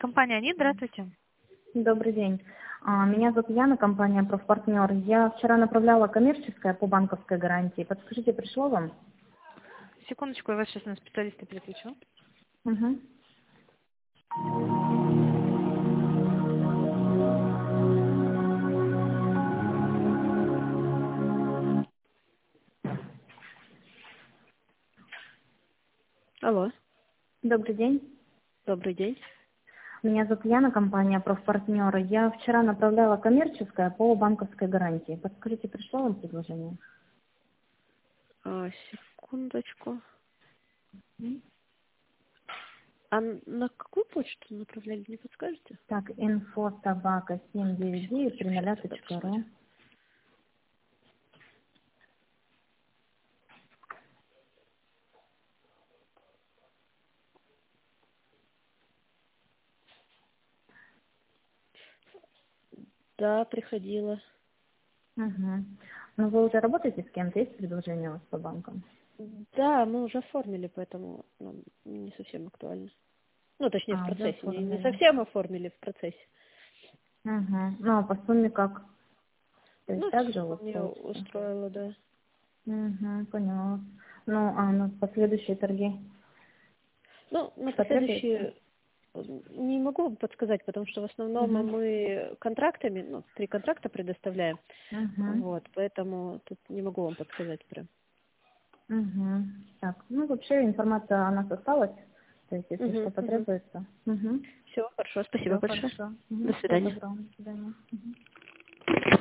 Компания «Они», здравствуйте. Добрый день. Меня зовут Яна, компания «Профпартнер». Я вчера направляла коммерческое по банковской гарантии. Подскажите, пришло вам? Секундочку, я вас сейчас на специалиста переключу. Угу. Алло, Добрый день. добрый день. Меня зовут Яна, компания «Профпартнер». Я вчера направляла коммерческое по банковской гарантии. Подскажите, пришло вам предложение? Секундочку. А на какую почту направляли, не подскажете? Так, info@7993000.ru. Да, приходила. Угу. Ну, вы уже работаете с кем-то? Есть предложение у вас по банкам? Да, мы уже оформили, поэтому нам не совсем актуально. Ну, точнее, в Уже процессе. Не оформили. совсем оформили, в процессе. Угу. Ну, а по сумме как? То есть Ну, так же вот мне получится? устроило, да. Угу, поняла. Ну, а на последующие торги Ну, на потребуется? последующие не могу вам подсказать, потому что в основном Угу. мы контрактами, 3 контракта предоставляем. Угу. Вот, поэтому тут не могу вам подсказать прям. Угу. Так, ну вообще информация о нас осталась. То есть, если что потребуется. Угу. Все, хорошо, спасибо Все большое. хорошо. До Угу. Всего свидания. доброго. До свидания. Мгм.